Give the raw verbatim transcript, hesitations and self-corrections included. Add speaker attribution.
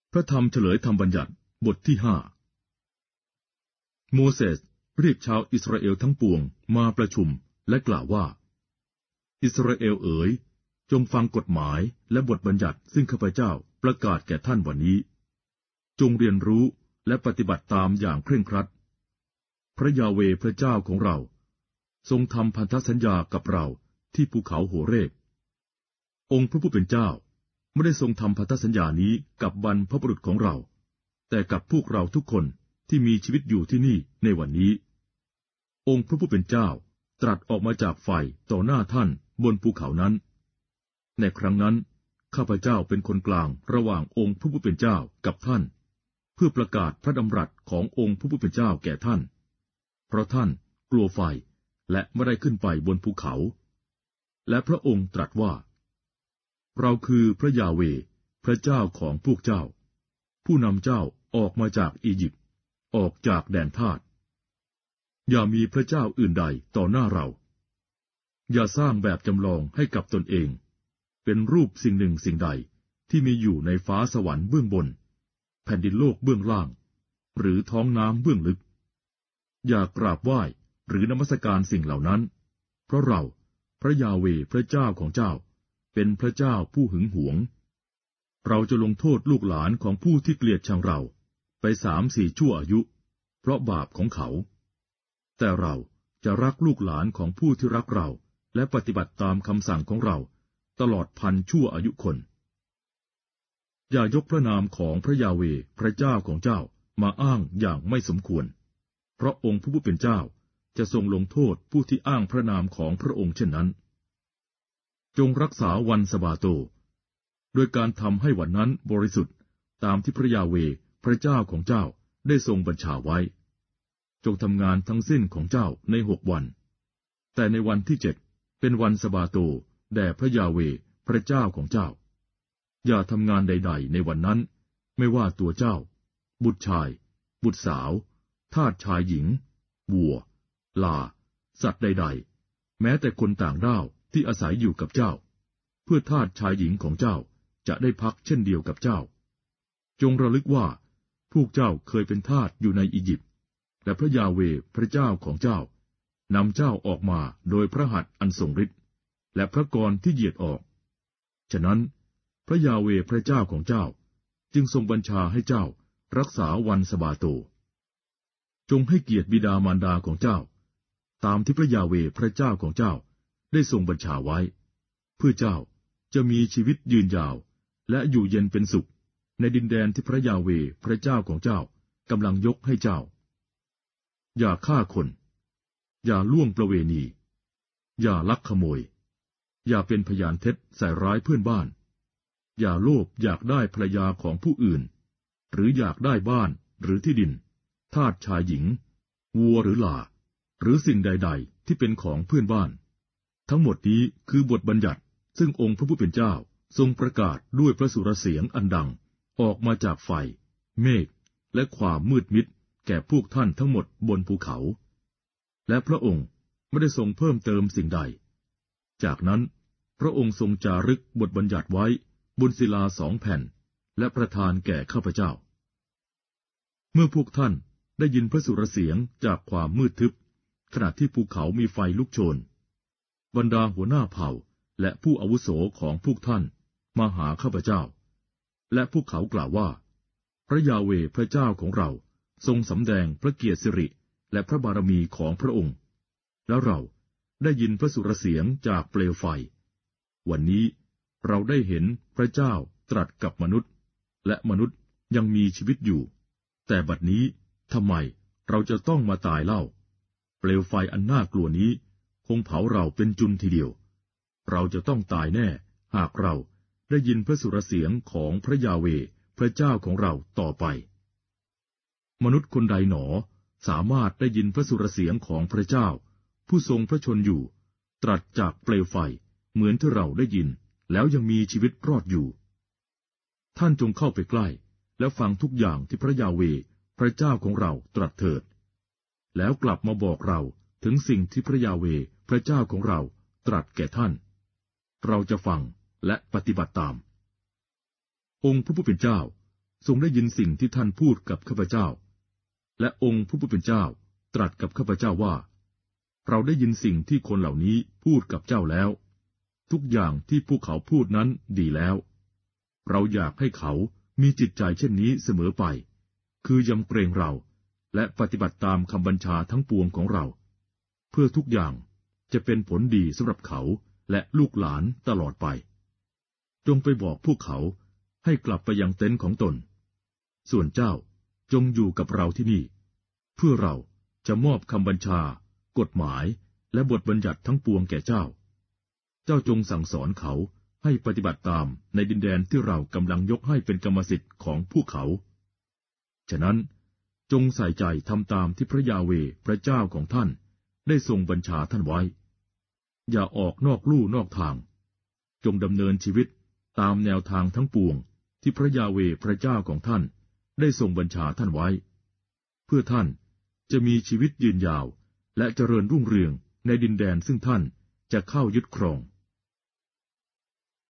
Speaker 1: พระธรรมเฉลยธรรมบัญญัติบทที่ห้าโมเสสเรียกชาวอิสราเอลทั้งปวงมาประชุมและกล่าวว่าอิสราเอลเอ๋ยจงฟังกฎหมายและบทบัญญัติซึ่งข้าพเจ้าประกาศแก่ท่านวันนี้จงเรียนรู้และปฏิบัติตามอย่างเคร่งครัดพระยาเวห์พระเจ้าของเราทรงทำพันธสัญญากับเราที่ภูเขาโหเรบองค์พระผู้เป็นเจ้าไม่ได้ทรงทำพันธสัญญานี้กับบรรพบุรุษของเราแต่กับพวกเราทุกคนที่มีชีวิตอยู่ที่นี่ในวันนี้องค์พระผู้เป็นเจ้าตรัสออกมาจากไฟต่อหน้าท่านบนภูเขานั้นในครั้งนั้นข้าพเจ้าเป็นคนกลางระหว่างองค์พระผู้เป็นเจ้ากับท่านเพื่อประกาศพระดำรัสขององค์พระผู้เป็นเจ้าแก่ท่านเพราะท่านกลัวไฟและไม่ได้ขึ้นไปบนภูเขาและพระองค์ตรัสว่าเราคือพระยาเวห์พระเจ้าของพวกเจ้าผู้นำเจ้าออกมาจากอียิปต์ออกจากแดนทาสอย่ามีพระเจ้าอื่นใดต่อหน้าเราอย่าสร้างแบบจำลองให้กับตนเองเป็นรูปสิ่งหนึ่งสิ่งใดที่มีอยู่ในฟ้าสวรรค์เบื้องบนแผ่นดินโลกเบื้องล่างหรือท้องน้ำเบื้องลึกอย่ากราบไหว้หรือนมัสการสิ่งเหล่านั้นเพราะเราพระยาเวห์พระเจ้าของเจ้าเป็นพระเจ้าผู้หึงหวงเราจะลงโทษลูกหลานของผู้ที่เกลียดชังเราไปสามสี่ชั่วอายุเพราะบาปของเขาแต่เราจะรักลูกหลานของผู้ที่รักเราและปฏิบัติตามคำสั่งของเราตลอดพันชั่วอายุคนอย่ายกพระนามของพระยาเวห์พระเจ้าของเจ้ามาอ้างอย่างไม่สมควรเพราะองค์ผู้เป็นเจ้าจะทรงลงโทษผู้ที่อ้างพระนามของพระองค์เช่นนั้นจงรักษาวันสะบาโตโดยการทำให้วันนั้นบริสุทธิ์ตามที่พระยาเวห์พระเจ้าของเจ้าได้ทรงบัญชาไว้จงทำงานทั้งสิ้นของเจ้าในหกวันแต่ในวันที่เจ็ดเป็นวันสะบาโตแด่พระยาเวห์พระเจ้าของเจ้าอย่าทำงานใดๆในวันนั้นไม่ว่าตัวเจ้าบุตรชายบุตรสาวทาสชายหญิงวัวลาสัตว์ใดๆแม้แต่คนต่างด้าวที่อาศัยอยู่กับเจ้าเพื่อทาสชายหญิงของเจ้าจะได้พักเช่นเดียวกับเจ้าจงระลึกว่าพวกเจ้าเคยเป็นทาสอยู่ในอียิปต์และพระยาเวห์พระเจ้าของเจ้านำเจ้าออกมาโดยพระหัตถ์อันทรงฤทธิ์และพระกรที่เหยียดออกฉะนั้นพระยาเวห์พระเจ้าของเจ้าจึงทรงบัญชาให้เจ้ารักษาวันสะบาโตจงให้เกียรติบิดามารดาของเจ้าตามที่พระยาเวห์พระเจ้าของเจ้าได้ทรงบัญชาไว้เพื่อเจ้าจะมีชีวิตยืนยาวและอยู่เย็นเป็นสุขในดินแดนที่พระยาเวห์พระเจ้าของเจ้ากำลังยกให้เจ้าอย่าฆ่าคนอย่าล่วงประเวณีอย่าลักขโมยอย่าเป็นพยานเท็จใส่ร้ายเพื่อนบ้านอย่าโลภอยากได้ภรรยาของผู้อื่นหรืออยากได้บ้านหรือที่ดินทาสชายหญิงวัวหรือหลาหรือสิ่งใดๆที่เป็นของเพื่อนบ้านทั้งหมดนี้คือบทบัญญัติซึ่งองค์พระผู้เป็นเจ้าทรงประกาศด้วยพระสุรเสียงอันดังออกมาจากไฟเมฆและความมืดมิดแก่พวกท่านทั้งหมดบนภูเขาและพระองค์ไม่ได้ทรงเพิ่มเติมสิ่งใดจากนั้นพระองค์ทรงจารึกบทบัญญัติไว้บนศิลาสองแผ่นและประทานแก่ข้าพเจ้าเมื่อพวกท่านได้ยินพระสุรเสียงจากความมืดทึบขณะที่ภูเขามีไฟลุกโชนบรรดาหัวหน้าเผ่าและผู้อาวุโสของพวกท่านมาหาข้าพเจ้าและพวกเขากล่าวว่าพระยาเวห์พระเจ้าของเราทรงสำแดงพระเกียรติสิริและพระบารมีของพระองค์แล้วเราได้ยินพระสุรเสียงจากเปลวไฟวันนี้เราได้เห็นพระเจ้าตรัสกับมนุษย์และมนุษย์ยังมีชีวิตอยู่แต่บัดนี้ทำไมเราจะต้องมาตายเล่าเปลวไฟอันน่ากลัวนี้คงเผาเราเป็นจุนทีเดียวเราจะต้องตายแน่หากเราได้ยินพระสุรเสียงของพระยาเวห์พระเจ้าของเราต่อไปมนุษย์คนใดหนอสามารถได้ยินพระสุรเสียงของพระเจ้าผู้ทรงพระชนอยู่ตรัสจากเปลวไฟเหมือนที่เราได้ยินแล้วยังมีชีวิตรอดอยู่ท่านจงเข้าไปใกล้แล้วฟังทุกอย่างที่พระยาเวห์พระเจ้าของเราตรัสเถิดแล้วกลับมาบอกเราถึงสิ่งที่พระยาเวห์พระเจ้าของเราตรัสแก่ท่านเราจะฟังและปฏิบัติตามองค์พระผู้เป็นเจ้าทรงได้ยินสิ่งที่ท่านพูดกับข้าพเจ้าและองค์พระผู้เป็นเจ้าตรัสกับข้าพเจ้าว่าเราได้ยินสิ่งที่คนเหล่านี้พูดกับเจ้าแล้วทุกอย่างที่พวกเขาพูดนั้นดีแล้วเราอยากให้เขามีจิตใจเช่นนี้เสมอไปคือยำเกรงเราและปฏิบัติตามคำบัญชาทั้งปวงของเราเพื่อทุกอย่างจะเป็นผลดีสำหรับเขาและลูกหลานตลอดไปจงไปบอกพวกเขาให้กลับไปยังเต็นท์ของตนส่วนเจ้าจงอยู่กับเราที่นี่เพื่อเราจะมอบคำบัญชากฎหมายและบทบัญญัติทั้งปวงแก่เจ้าเจ้าจงสั่งสอนเขาให้ปฏิบัติตามในดินแดนที่เรากำลังยกให้เป็นกรรมสิทธิ์ของพวกเขาฉะนั้นจงใส่ใจทำตามที่พระยาเวห์พระเจ้าของท่านได้ทรงบัญชาท่านไว้อย่าออกนอกลู่นอกทางจงดำเนินชีวิตตามแนวทางทั้งปวงที่พระยาเวห์พระเจ้าของท่านได้ทรงบัญชาท่านไว้เพื่อท่านจะมีชีวิตยืนยาวและเจริญรุ่งเรืองในดินแดนซึ่งท่านจะเข้ายึดครอง